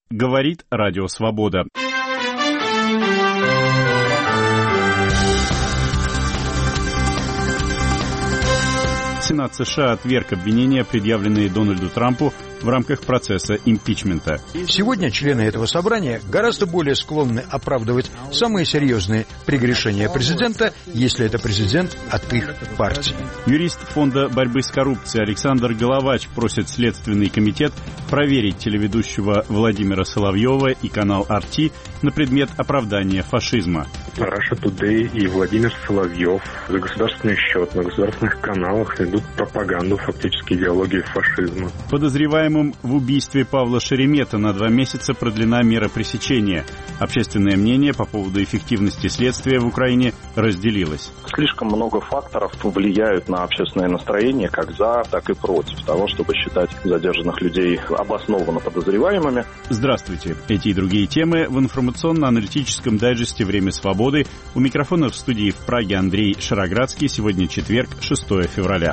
Говорит Радио Свобода. Сенат США отверг обвинения, предъявленные Дональду Трампу в рамках процесса импичмента. Сегодня члены этого собрания гораздо более склонны оправдывать самые серьезные прегрешения президента, если это президент от их партии. Юрист Фонда борьбы с коррупцией Александр Головач просит Следственный комитет проверить телеведущего Владимира Соловьева и канал RT на предмет оправдания фашизма. Russia Today и Владимир Соловьев за государственный счет на государственных каналах ведут пропаганду, фактически идеологии фашизма. Подозреваемым в убийстве Павла Шеремета на 2 месяца продлена мера пресечения. Общественное мнение по поводу эффективности следствия в Украине разделилось. Слишком много факторов влияют на общественное настроение, как за, так и против того, чтобы считать задержанных людей обоснованно подозреваемыми. Здравствуйте. Эти и другие темы в информационно-аналитическом дайджесте «Время свободы». У микрофона в студии в Праге Андрей Шароградский. Сегодня четверг, 6 февраля.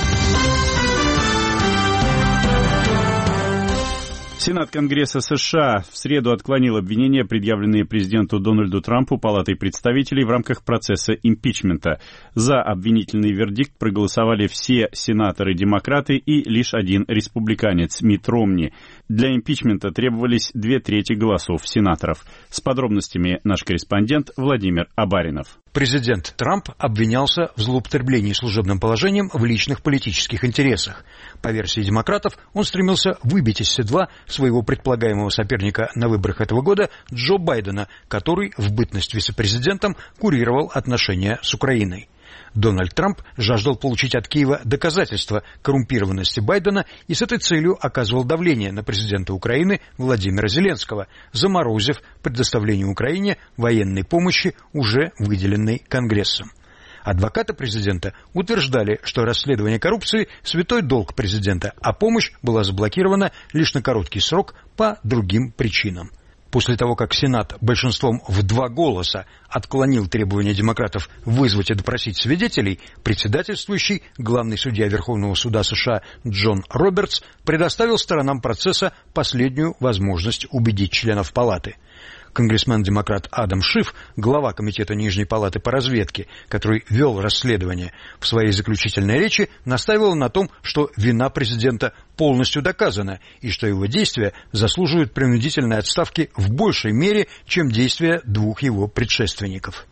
Сенат Конгресса США в среду отклонил обвинения, предъявленные президенту Дональду Трампу Палатой представителей в рамках процесса импичмента. За обвинительный вердикт проголосовали все сенаторы-демократы и лишь один республиканец Митт Ромни. Для импичмента требовались 2/3 голосов сенаторов. С подробностями наш корреспондент Владимир Абаринов. Президент Трамп обвинялся в злоупотреблении служебным положением в личных политических интересах. По версии демократов, он стремился выбить из седла своего предполагаемого соперника на выборах этого года Джо Байдена, который в бытность вице-президентом курировал отношения с Украиной. Дональд Трамп жаждал получить от Киева доказательства коррумпированности Байдена и с этой целью оказывал давление на президента Украины Владимира Зеленского, заморозив предоставление Украине военной помощи, уже выделенной Конгрессом. Адвокаты президента утверждали, что расследование коррупции – святой долг президента, а помощь была заблокирована лишь на короткий срок по другим причинам. После того, как Сенат большинством в 2 голоса отклонил требования демократов вызвать и допросить свидетелей, председательствующий главный судья Верховного суда США Джон Робертс предоставил сторонам процесса последнюю возможность убедить членов палаты. Конгрессмен-демократ Адам Шиф, глава комитета Нижней палаты по разведке, который вел расследование, в своей заключительной речи настаивал на том, что вина президента полностью доказана и что его действия заслуживают принудительной отставки в большей мере, чем действия 2 его предшественников.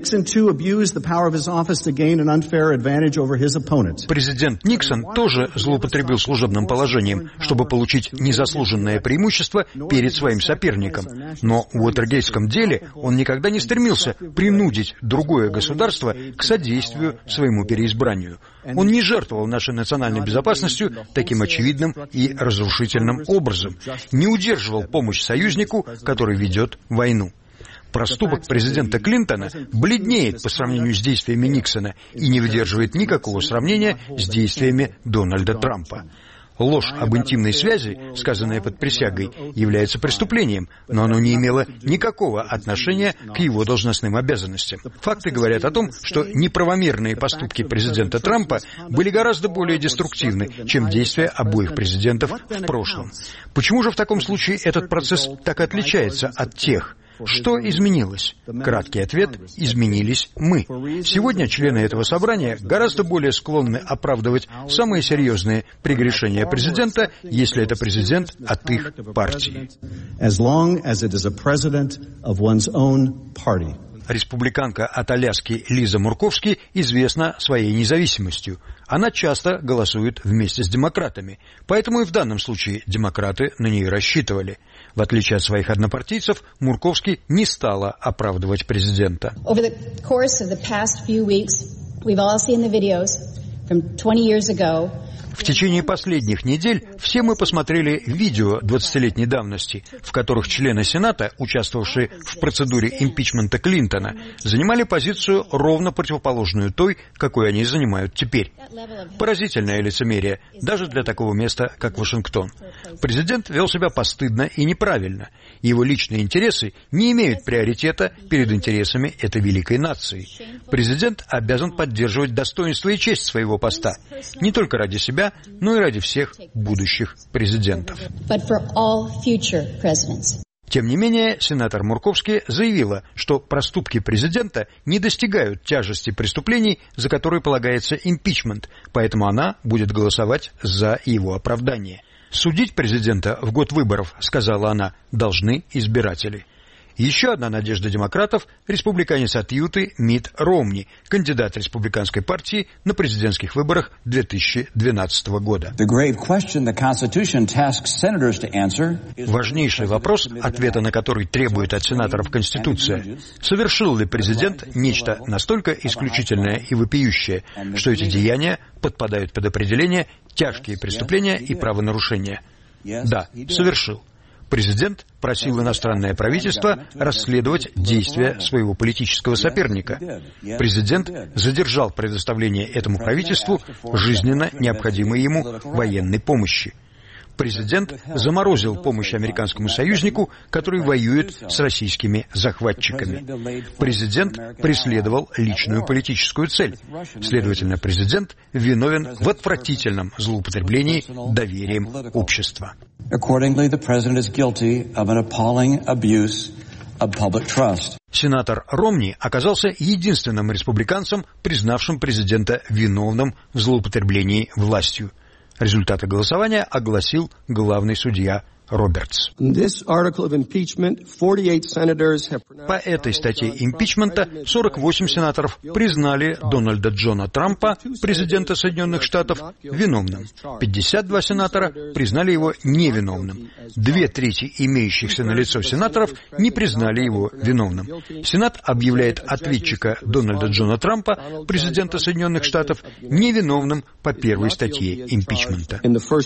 Президент Никсон тоже злоупотребил служебным положением, чтобы получить незаслуженное преимущество перед своим соперником. Но в Уотергейтском деле он никогда не стремился принудить другое государство к содействию своему переизбранию. Он не жертвовал нашей национальной безопасностью таким очевидным и разрушительным образом, не удерживал помощь союзнику, который ведет войну. Проступок президента Клинтона бледнеет по сравнению с действиями Никсона и не выдерживает никакого сравнения с действиями Дональда Трампа. Ложь об интимной связи, сказанная под присягой, является преступлением, но оно не имело никакого отношения к его должностным обязанностям. Факты говорят о том, что неправомерные поступки президента Трампа были гораздо более деструктивны, чем действия обоих президентов в прошлом. Почему же в таком случае этот процесс так отличается от тех? Что изменилось? Краткий ответ – изменились мы. Сегодня члены этого собрания гораздо более склонны оправдывать самые серьезные прегрешения президента, если это президент от их партии. Республиканка от Аляски Лиза Мурковски известна своей независимостью. Она часто голосует вместе с демократами, поэтому и в данном случае демократы на нее рассчитывали. В отличие от своих однопартийцев, Мурковски не стала оправдывать президента. В течение последних недель все мы посмотрели видео 20-летней давности, в которых члены Сената, участвовавшие в процедуре импичмента Клинтона, занимали позицию ровно противоположную той, какой они занимают теперь. Поразительное лицемерие, даже для такого места, как Вашингтон. Президент вел себя постыдно и неправильно. Его личные интересы не имеют приоритета перед интересами этой великой нации. Президент обязан поддерживать достоинство и честь своего поста, не только ради себя, себя, но и ради всех будущих президентов. Тем не менее, сенатор Мурковский заявила, что проступки президента не достигают тяжести преступлений, за которые полагается импичмент, поэтому она будет голосовать за его оправдание. Судить президента в год выборов, сказала она, должны избиратели. Еще одна надежда демократов – республиканец от Юты Митт Ромни, кандидат республиканской партии на президентских выборах 2012 года. Важнейший вопрос, ответа на который требует от сенаторов Конституция – совершил ли президент нечто настолько исключительное и вопиющее, что эти деяния подпадают под определение «тяжкие преступления и правонарушения». Да, совершил. Президент просил иностранное правительство расследовать действия своего политического соперника. Президент задержал предоставление этому правительству жизненно необходимой ему военной помощи. Президент заморозил помощь американскому союзнику, который воюет с российскими захватчиками. Президент преследовал личную политическую цель. Следовательно, президент виновен в отвратительном злоупотреблении доверием общества. Сенатор Ромни оказался единственным республиканцем, признавшим президента виновным в злоупотреблении властью. Результаты голосования огласил главный судья Робертс. По этой статье импичмента 48 сенаторов признали Дональда Джона Трампа, президента Соединенных Штатов, виновным. 52 сенатора признали его невиновным. 2/3 имеющихся налицо сенаторов не признали его виновным. Сенат объявляет ответчика Дональда Джона Трампа, президента Соединенных Штатов, невиновным по первой статье импичмента.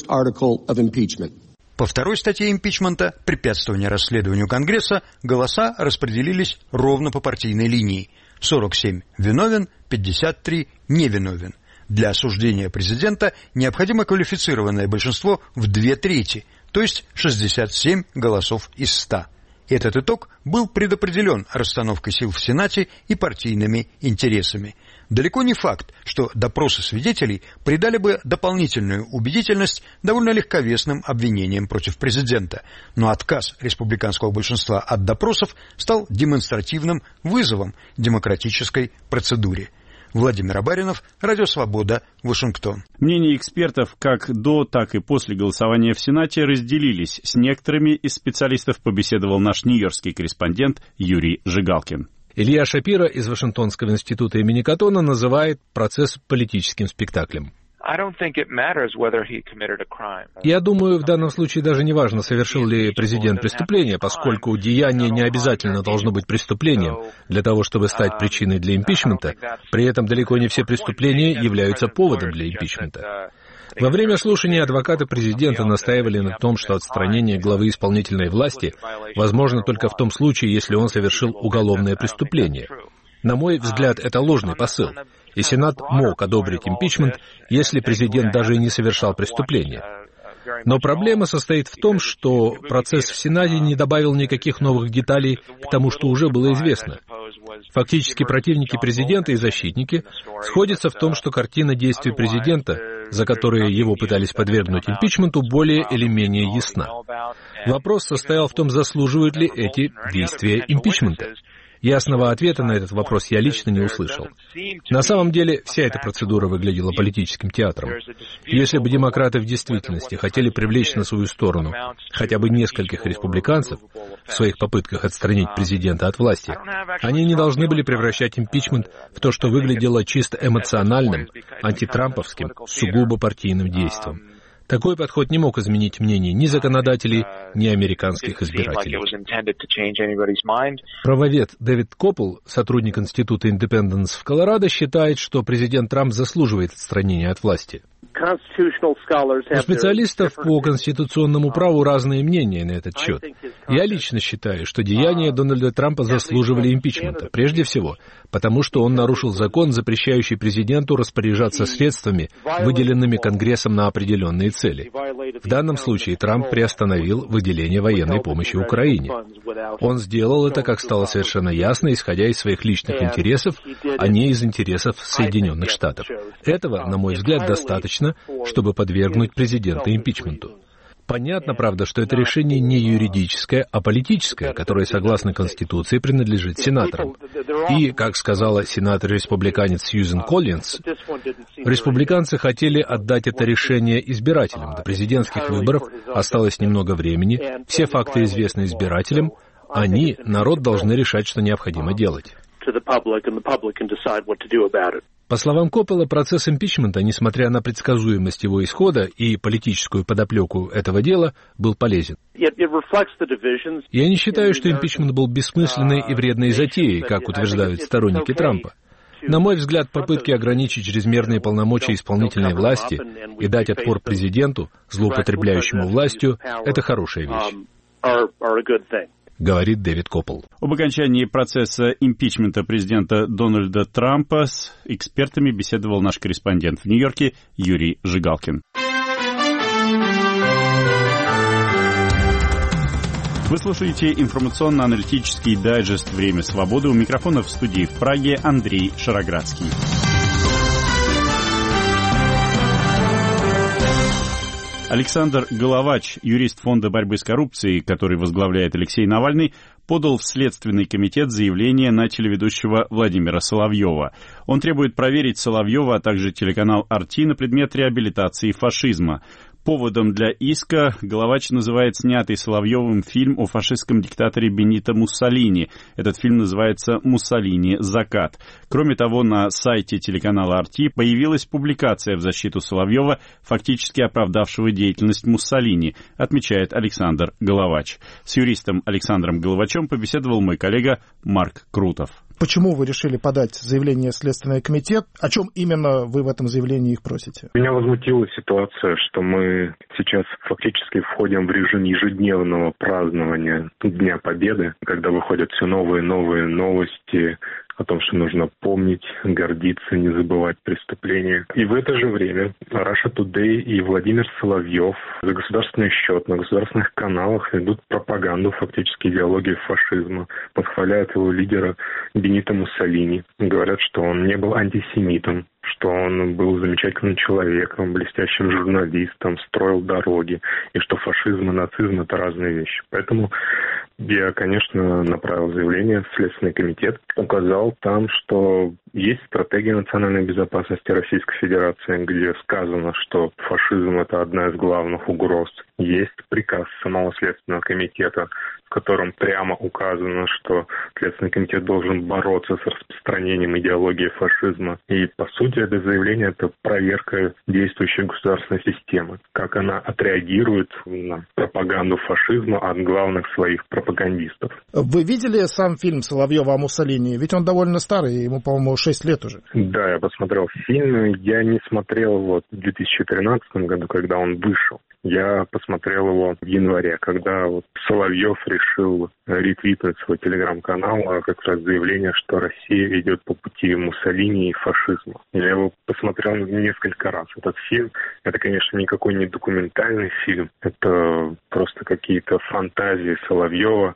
По второй статье импичмента «Препятствование расследованию Конгресса» голоса распределились ровно по партийной линии. 47 виновен, 53 невиновен. Для осуждения президента необходимо квалифицированное большинство в 2/3, то есть 67 голосов из 100. Этот итог был предопределен расстановкой сил в Сенате и партийными интересами. Далеко не факт, что допросы свидетелей придали бы дополнительную убедительность довольно легковесным обвинениям против президента, но отказ республиканского большинства от допросов стал демонстративным вызовом демократической процедуре. Владимир Абаринов, Радио Свобода, Вашингтон. Мнения экспертов как до, так и после голосования в Сенате разделились. С некоторыми из специалистов побеседовал наш нью-йоркский корреспондент Юрий Жигалкин. Илья Шапира из Вашингтонского института имени Каттона называет процесс политическим спектаклем. Я думаю, в данном случае даже не важно, совершил ли президент преступление, поскольку деяние не обязательно должно быть преступлением для того, чтобы стать причиной для импичмента. При этом далеко не все преступления являются поводом для импичмента. Во время слушания адвокаты президента настаивали на том, что отстранение главы исполнительной власти возможно только в том случае, если он совершил уголовное преступление. На мой взгляд, это ложный посыл, и Сенат мог одобрить импичмент, если президент даже и не совершал преступления. Но проблема состоит в том, что процесс в Сенате не добавил никаких новых деталей к тому, что уже было известно. Фактически противники президента и защитники сходятся в том, что картина действий президента, за которые его пытались подвергнуть импичменту, более или менее ясна. Вопрос состоял в том, заслуживают ли эти действия импичмента. Ясного ответа на этот вопрос я лично не услышал. На самом деле, вся эта процедура выглядела политическим театром. Если бы демократы в действительности хотели привлечь на свою сторону хотя бы нескольких республиканцев в своих попытках отстранить президента от власти, они не должны были превращать импичмент в то, что выглядело чисто эмоциональным, антитрамповским, сугубо партийным действием. Такой подход не мог изменить мнение ни законодателей, ни американских избирателей. Правовед Дэвид Коппел, сотрудник Института Индепенденс в Колорадо, считает, что президент Трамп заслуживает отстранения от власти. У специалистов по конституционному праву разные мнения на этот счет. Я лично считаю, что деяния Дональда Трампа заслуживали импичмента, прежде всего, потому что он нарушил закон, запрещающий президенту распоряжаться средствами, выделенными Конгрессом на определенные цели. В данном случае Трамп приостановил выделение военной помощи Украине. Он сделал это, как стало совершенно ясно, исходя из своих личных интересов, а не из интересов Соединенных Штатов. Этого, на мой взгляд, достаточно достаточно, чтобы подвергнуть президента импичменту. Понятно, правда, что это решение не юридическое, а политическое, которое, согласно Конституции, принадлежит сенаторам. И, как сказала сенатор-республиканец Сьюзен Коллинс, республиканцы хотели отдать это решение избирателям. До президентских выборов осталось немного времени, все факты известны избирателям, они, народ, должны решать, что необходимо делать. По словам Коппола, процесс импичмента, несмотря на предсказуемость его исхода и политическую подоплеку этого дела, был полезен. Я не считаю, что импичмент был бессмысленной и вредной затеей, как утверждают сторонники Трампа. На мой взгляд, попытки ограничить чрезмерные полномочия исполнительной власти и дать отпор президенту, злоупотребляющему властью, это хорошая вещь, говорит Дэвид Коппол. Об окончании процесса импичмента президента Дональда Трампа с экспертами беседовал наш корреспондент в Нью-Йорке Юрий Жигалкин. Вы слушаете информационно-аналитический дайджест «Время свободы». У микрофона в студии в Праге Андрей Шароградский. Александр Головач, юрист Фонда борьбы с коррупцией, который возглавляет Алексей Навальный, подал в Следственный комитет заявление на телеведущего Владимира Соловьева. Он требует проверить Соловьева, а также телеканал RT на предмет реабилитации фашизма. Поводом для иска Головач называет снятый Соловьевым фильм о фашистском диктаторе Бенито Муссолини. Этот фильм называется «Муссолини. Закат». Кроме того, на сайте телеканала RT появилась публикация в защиту Соловьева, фактически оправдавшего деятельность Муссолини, отмечает Александр Головач. С юристом Александром Головачем побеседовал мой коллега Марк Крутов. Почему вы решили подать заявление в Следственный комитет? О чем именно вы в этом заявлении их просите? Меня возмутила ситуация, что мы сейчас фактически входим в режим ежедневного празднования Дня Победы, когда выходят все новые и новые новости о том, что нужно помнить, гордиться, не забывать преступления. И в это же время Russia Today и Владимир Соловьев за государственный счет на государственных каналах ведут пропаганду, фактически идеологии фашизма, восхваляют его лидера Бенито Муссолини, говорят, что он не был антисемитом, что он был замечательным человеком, блестящим журналистом, строил дороги, и что фашизм и нацизм – это разные вещи. Поэтому я, конечно, направил заявление в Следственный комитет, указал там, что есть стратегия национальной безопасности Российской Федерации, где сказано, что фашизм – это одна из главных угроз. Есть приказ самого Следственного комитета, в котором прямо указано, что Следственный комитет должен бороться с распространением идеологии фашизма. И, по сути, это заявление – это проверка действующей государственной системы. Как она отреагирует на пропаганду фашизма от главных своих пропагандистов. Вы видели сам фильм Соловьева о Муссолини? Ведь он довольно старый, ему, по-моему, 6 лет уже. Да, я посмотрел фильм. Я не смотрел его в 2013 году, когда он вышел. Я посмотрел его в январе, когда Соловьев решил ретвитнуть свой телеграм-канал, как раз заявление, что Россия идет по пути Муссолини и фашизма. Я его посмотрел несколько раз. Этот фильм, это, конечно, никакой не документальный фильм, это просто какие-то фантазии Соловьева,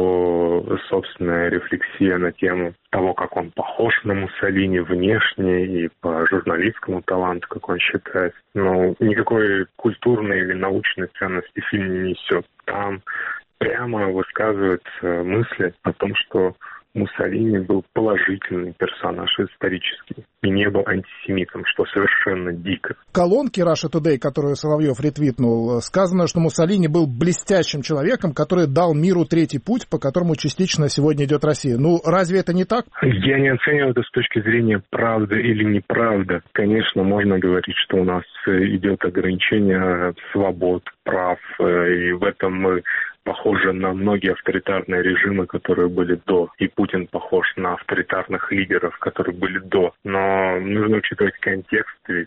его собственная рефлексия на тему того, как он похож на Муссолини внешне и по журналистскому таланту, как он считает. Но никакой культурной или научной ценности фильм не несет. Там прямо высказываются мысли о том, что Муссолини был положительный персонаж исторический и не был антисемитом, что совершенно дико. В колонке Russia Today, которую Соловьев ретвитнул, сказано, что Муссолини был блестящим человеком, который дал миру третий путь, по которому частично сегодня идет Россия. Ну, разве это не так? Я не оцениваю это с точки зрения правда или неправда. Конечно, можно говорить, что у нас идет ограничение свобод, прав, и в этом мы похожи на многие авторитарные режимы, которые были до. И Путин похож на авторитарных лидеров, которые были до. Но нужно учитывать контекст, ведь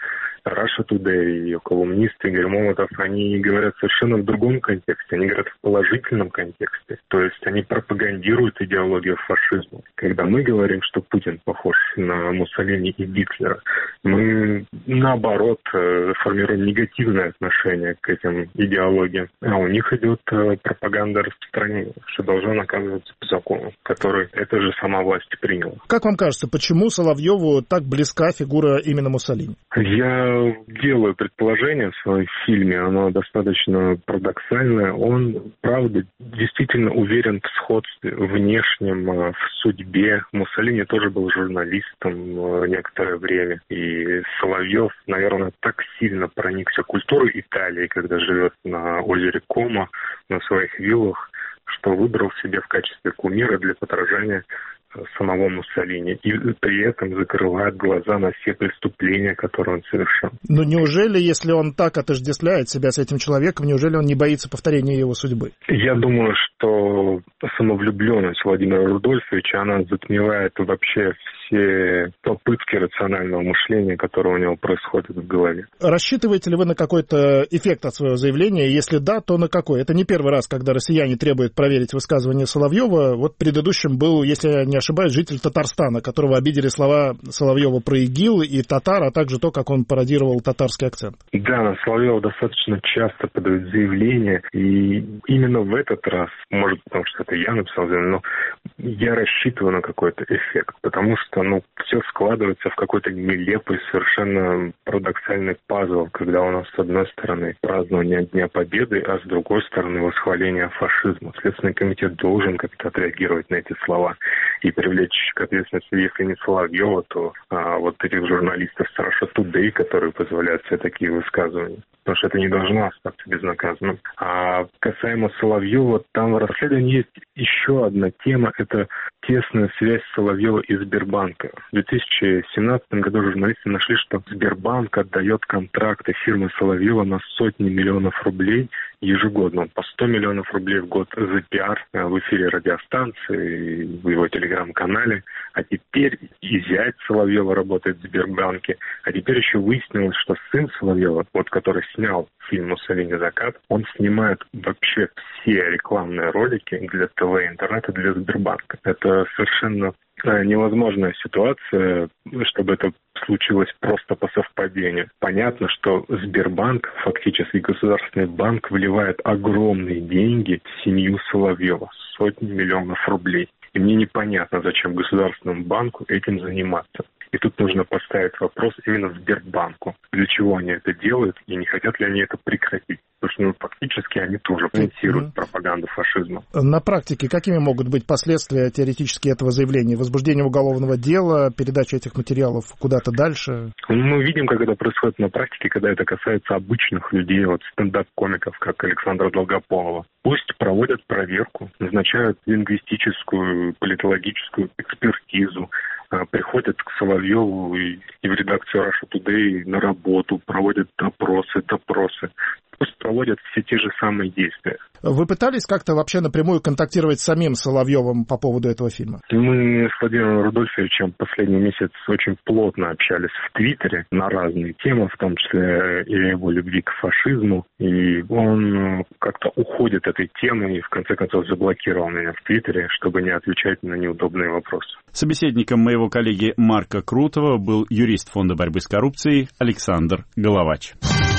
Russia Today, ее колумнист Игорь Молотов, они говорят совершенно в другом контексте. Они говорят в положительном контексте. То есть они пропагандируют идеологию фашизма. Когда мы говорим, что Путин похож на Муссолини и Гитлера, мы, наоборот, формируем негативное отношение к этим идеологиям. А у них идет пропаганда распространения, что должно наказываться по закону, который эта же сама власть приняла. Как вам кажется, почему Соловьеву так близка фигура именно Муссолини? Я Я делаю предположение в своем фильме, оно достаточно парадоксальное. Он, правда, действительно уверен в сходстве внешнем, в судьбе. Муссолини тоже был журналистом некоторое время. И Соловьев, наверное, так сильно проникся культурой Италии, когда живет на озере Комо, на своих виллах, что выбрал себе в качестве кумира для подражания самого Муссолини и при этом закрывает глаза на все преступления, которые он совершил. Но неужели, если он так отождествляет себя с этим человеком, неужели он не боится повторения его судьбы? Я думаю, что самовлюбленность Владимира Рудольфовича, она затмевает вообще все попытки рационального мышления, которые у него происходят в голове. Рассчитываете ли вы на какой-то эффект от своего заявления? Если да, то на какой? Это не первый раз, когда россияне требуют проверить высказывание Соловьева. Вот предыдущим был, если я не ошибаюсь, житель Татарстана, которого обидели слова Соловьева про ИГИЛ и татар, а также то, как он пародировал татарский акцент. Да, на Соловьева достаточно часто подают заявления, и именно в этот раз, может, потому что это я написал заявление, но я рассчитываю на какой-то эффект, потому что, все складывается в какой-то нелепый, совершенно парадоксальный пазл, когда у нас, с одной стороны, празднование Дня Победы, а с другой стороны, восхваление фашизма. Следственный комитет должен как-то отреагировать на эти слова и привлечь к ответственности, если не Соловьева, то вот этих журналистов с Russia Today, которые позволяют себе такие высказывания. Потому что это не должно остаться безнаказанным. А касаемо Соловьева, там в расследовании есть еще одна тема. Это тесная связь Соловьева и Сбербанка. В 2017 году журналисты нашли, что Сбербанк отдает контракты фирмы Соловьева на сотни миллионов рублей ежегодно. По 100 миллионов рублей в год за пиар в эфире радиостанции, в его телеграм-канале. А теперь и зять Соловьева работает в Сбербанке. А теперь еще выяснилось, что сын Соловьева, который снял фильм «Муссолини. Закат», он снимает вообще все рекламные ролики для ТВ и интернета для Сбербанка. Это совершенно невозможная ситуация, чтобы это случилось просто по совпадению. Понятно, что Сбербанк, фактически государственный банк, вливает огромные деньги в семью Соловьева, сотни миллионов рублей. И мне непонятно, зачем государственному банку этим заниматься. И тут нужно поставить вопрос именно Сбербанку. Для чего они это делают и не хотят ли они это прекратить? Потому что фактически они тоже финансируют пропаганду фашизма. На практике какими могут быть последствия теоретически этого заявления? Возбуждение уголовного дела, передача этих материалов куда-то дальше? Мы видим, как это происходит на практике, когда это касается обычных людей, стендап-комиков, как Александра Долгополова. Пусть проводят проверку, назначают лингвистическую, политологическую экспертизу, приходят к Соловьеву и в редакцию Russia Today на работу, проводят допросы. Пусть проводят все те же самые действия. Вы пытались как-то вообще напрямую контактировать с самим Соловьевым по поводу этого фильма? Мы с Владимиром Рудольфовичем последний месяц очень плотно общались в Твиттере на разные темы, в том числе и его любви к фашизму. И он как-то уходит от этой темы и в конце концов заблокировал меня в Твиттере, чтобы не отвечать на неудобные вопросы. Собеседником моего коллеги Марка Крутого был юрист Фонда борьбы с коррупцией Александр Головач.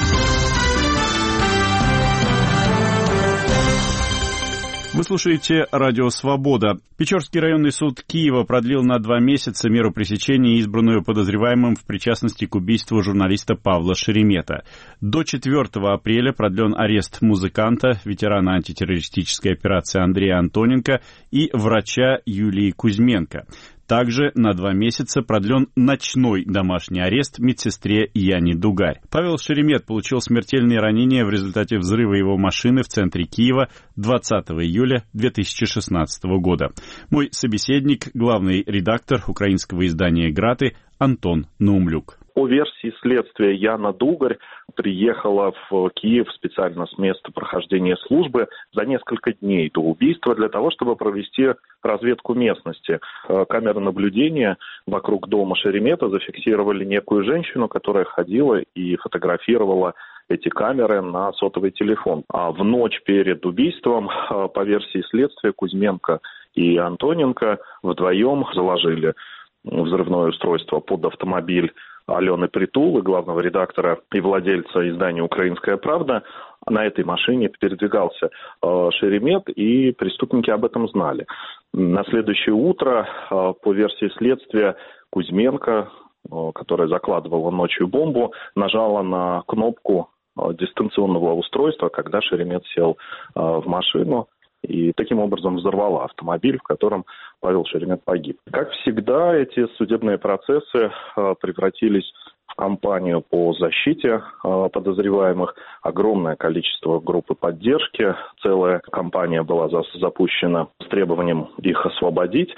Вы слушаете «Радио Свобода». Печорский районный суд Киева продлил на 2 месяца меру пресечения, избранную подозреваемым в причастности к убийству журналиста Павла Шеремета. До 4 апреля продлен арест музыканта, ветерана антитеррористической операции Андрея Антоненко и врача Юлии Кузьменко. Также на 2 месяца продлен ночной домашний арест медсестре Яне Дугарь. Павел Шеремет получил смертельные ранения в результате взрыва его машины в центре Киева 20 июля 2016 года. Мой собеседник, главный редактор украинского издания «Граты» Антон Наумлюк. По версии следствия, Яна Дугарь приехала в Киев специально с места прохождения службы за несколько дней до убийства для того, чтобы провести разведку местности. Камеры наблюдения вокруг дома Шеремета зафиксировали некую женщину, которая ходила и фотографировала эти камеры на сотовый телефон. А в ночь перед убийством, по версии следствия, Кузьменко и Антоненко вдвоем заложили взрывное устройство под автомобиль Алены Притулы, главного редактора и владельца издания «Украинская правда». На этой машине передвигался Шеремет, и преступники об этом знали. На следующее утро, по версии следствия, Кузьменко которая закладывала ночью бомбу, нажала на кнопку дистанционного устройства, когда Шеремет сел в машину и таким образом взорвала автомобиль, в котором Павел Шеремет погиб. Как всегда, эти судебные процессы превратились в кампанию по защите подозреваемых. Огромное количество группы поддержки. Целая кампания была запущена с требованием их освободить.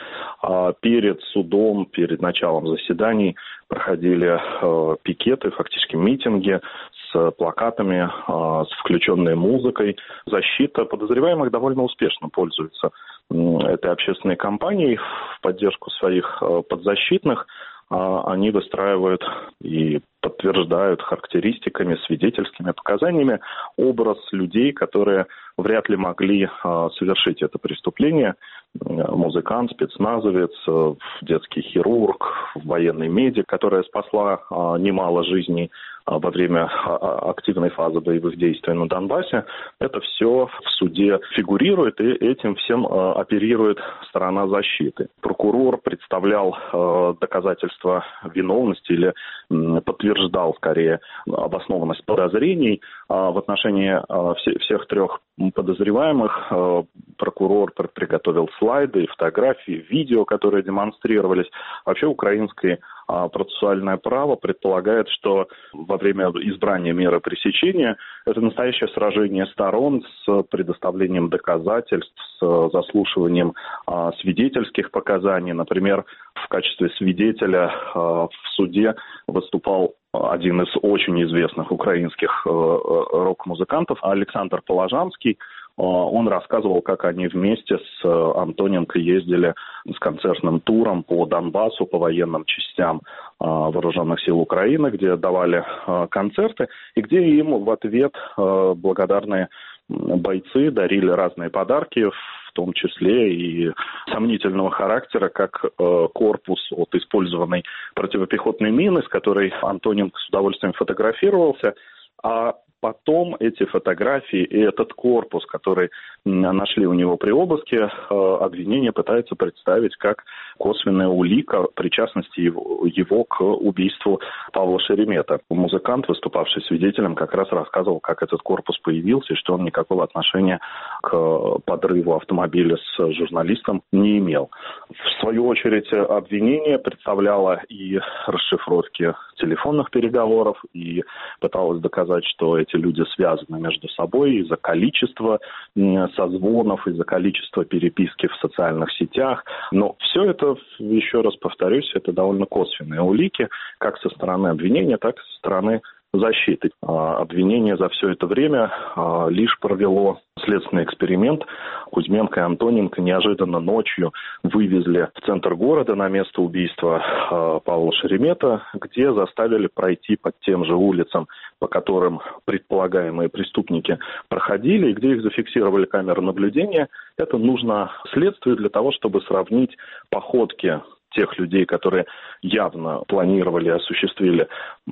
Перед судом, перед началом заседаний проходили пикеты, фактически митинги с плакатами, с включенной музыкой. Защита подозреваемых довольно успешно пользуется этой общественной кампанией в поддержку своих подзащитных. Они выстраивают и подтверждают характеристиками, свидетельскими показаниями образ людей, которые вряд ли могли совершить это преступление. Музыкант, спецназовец, детский хирург, военный медик, которая спасла немало жизней во время активной фазы боевых действий на Донбассе. Это все в суде фигурирует, и этим всем оперирует сторона защиты. Прокурор представлял доказательства виновности или подтверждал, скорее, обоснованность подозрений в отношении всех трех подозреваемых. Прокурор приготовил слайды, фотографии, видео, которые демонстрировались. Вообще украинское процессуальное право предполагает, что во время избрания меры пресечения это настоящее сражение сторон с предоставлением доказательств, с заслушиванием свидетельских показаний. Например, в качестве свидетеля в суде выступал один из очень известных украинских рок-музыкантов Александр Положанский. Он рассказывал, как они вместе с Антоненко ездили с концертным туром по Донбассу, по военным частям вооруженных сил Украины, где давали концерты, и где им в ответ благодарные бойцы дарили разные подарки, в том числе и сомнительного характера, как корпус от использованной противопехотной мины, с которой Антоненко с удовольствием фотографировался, а потом эти фотографии и этот корпус, который нашли у него при обыске, обвинение пытается представить как косвенная улика причастности его к убийству Павла Шеремета. Музыкант, выступавший свидетелем, как раз рассказывал, как этот корпус появился и что он никакого отношения к подрыву автомобиля с журналистом не имел. В свою очередь, обвинение представляло и расшифровки телефонных переговоров, и пыталось доказать, что эти люди связаны между собой из-за количества созвонов, из-за количества переписки в социальных сетях. Но все это, еще раз повторюсь, это довольно косвенные улики, как со стороны обвинения, так и со стороны защиты. Обвинение за все это время лишь провело следственный эксперимент. Кузьменко и Антоненко неожиданно ночью вывезли в центр города на место убийства Павла Шеремета, где заставили пройти по тем же улицам, по которым предполагаемые преступники проходили, и где их зафиксировали камеры наблюдения. Это нужно следствию для того, чтобы сравнить походки тех людей, которые явно планировали и осуществили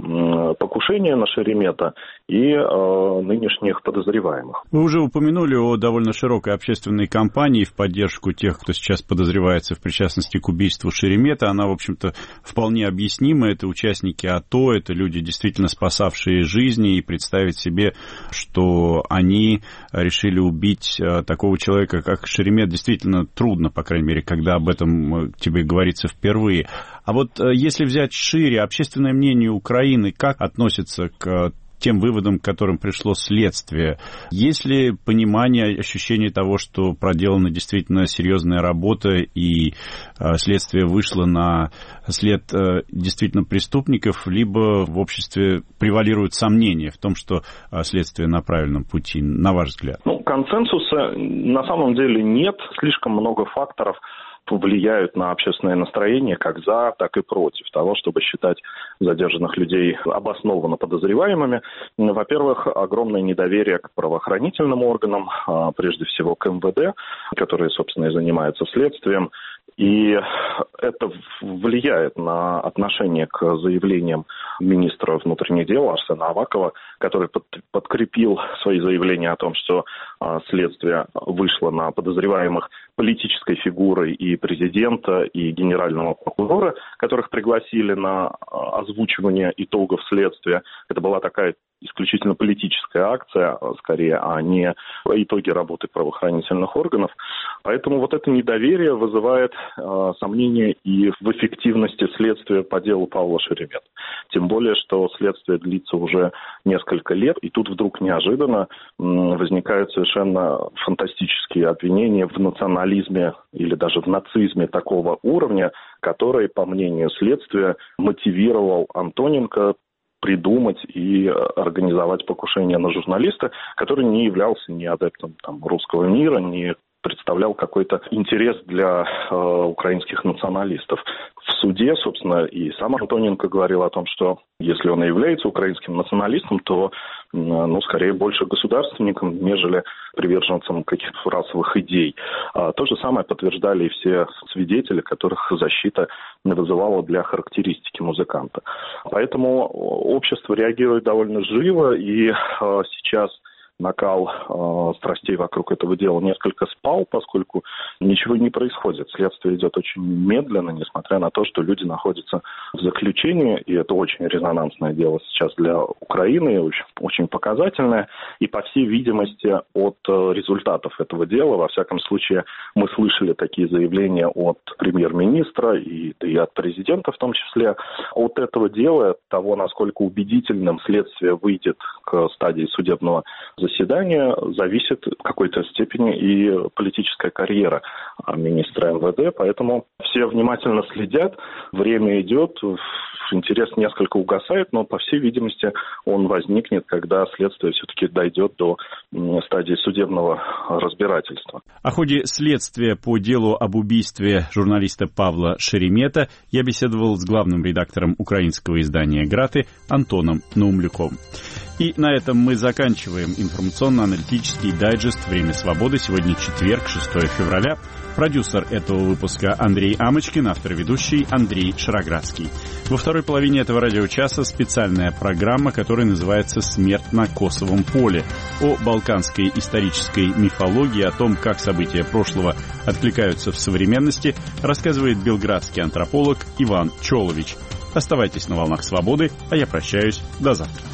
покушение на Шеремета, и нынешних подозреваемых. Вы уже упомянули о довольно широкой общественной кампании в поддержку тех, кто сейчас подозревается в причастности к убийству Шеремета. Она, в общем-то, вполне объяснима. Это участники АТО, это люди, действительно спасавшие жизни, и представить себе, что они решили убить такого человека, как Шеремет, действительно трудно, по крайней мере, когда об этом тебе говорится впервые. А вот если взять шире, общественное мнение Украины, как относится к тем выводам, к которым пришло следствие? Есть ли понимание, ощущение того, что проделана действительно серьезная работа, и следствие вышло на след действительно преступников, либо в обществе превалируют сомнения в том, что следствие на правильном пути, на ваш взгляд? Консенсуса на самом деле нет. Слишком много факторов влияют на общественное настроение как за, так и против того, чтобы считать задержанных людей обоснованно подозреваемыми. Во-первых, огромное недоверие к правоохранительным органам, прежде всего к МВД, которые, собственно, и занимаются следствием, И это влияет на отношение к заявлениям министра внутренних дел Арсена Авакова, который подкрепил свои заявления о том, что следствие вышло на подозреваемых политической фигурой и президента, и генерального прокурора, которых пригласили на озвучивание итогов следствия. Это была такая исключительно политическая акция, скорее, а не итоги работы правоохранительных органов. Поэтому вот это недоверие вызывает сомнения и в эффективности следствия по делу Павла Шеремета. Тем более, что следствие длится уже несколько лет, и тут вдруг неожиданно возникают совершенно фантастические обвинения в национализме или даже в нацизме такого уровня, который, по мнению следствия, мотивировал Антоненко придумать и организовать покушение на журналиста, который не являлся ни адептом русского мира, не представлял какой-то интерес для украинских националистов. В суде, собственно, и сам Антоненко говорил о том, что если он и является украинским националистом, то, скорее, больше государственником, нежели приверженцем каких-то расовых идей. То же самое подтверждали и все свидетели, которых защита вызывала для характеристики музыканта. Поэтому общество реагирует довольно живо, и сейчас накал страстей вокруг этого дела несколько спал, поскольку ничего не происходит. Следствие идет очень медленно, несмотря на то, что люди находятся в заключении, и это очень резонансное дело сейчас для Украины, очень показательное. И, по всей видимости, от результатов этого дела, во всяком случае, мы слышали такие заявления от премьер-министра и от президента в том числе, от этого дела, от того, насколько убедительным следствие выйдет к стадии судебного заседания, зависит в какой-то степени и политическая карьера министра МВД. Поэтому все внимательно следят, время идет, интерес несколько угасает, но, по всей видимости, он возникнет, когда следствие все-таки дойдет до стадии судебного разбирательства. О ходе следствия по делу об убийстве журналиста Павла Шеремета я беседовал с главным редактором украинского издания «Граты» Антоном Наумлюком. И на этом мы заканчиваем информационно-аналитический дайджест «Время свободы». Сегодня четверг, 6 февраля. Продюсер этого выпуска Андрей Амочкин, автор-ведущий Андрей Шароградский. Во второй половине этого радиочаса специальная программа, которая называется «Смерть на Косовом поле», о балканской исторической мифологии, о том, как события прошлого откликаются в современности, рассказывает белградский антрополог Иван Чолович. Оставайтесь на волнах свободы, а я прощаюсь до завтра.